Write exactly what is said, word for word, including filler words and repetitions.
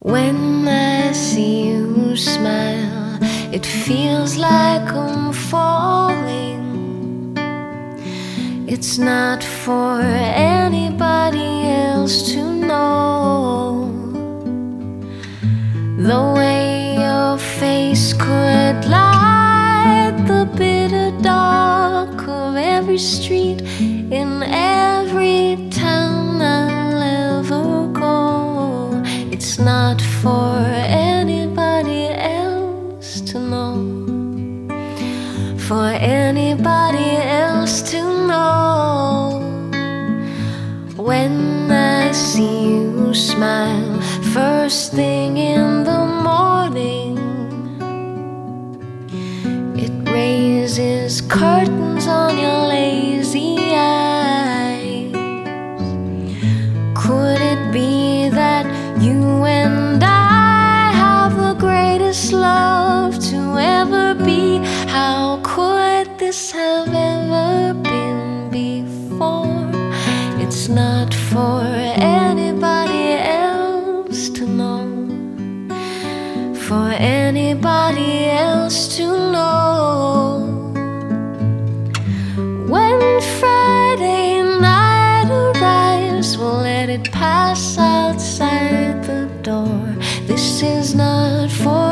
When I see you smile, it feels like I'm falling. It's not for anybody else to know. The way your face could light the bitter dark of every street in every town I'll ever go. It's not for anybody else to know. For anybody else to know. When I see you smile first thing in the morning, it raises curtains on your lazy eyes. Could it be that you and I have the greatest love to ever be? How could this have ever been before? It's not for anybody else to know. For anybody else to know. When Friday night arrives, we'll let it pass outside the door. This is not for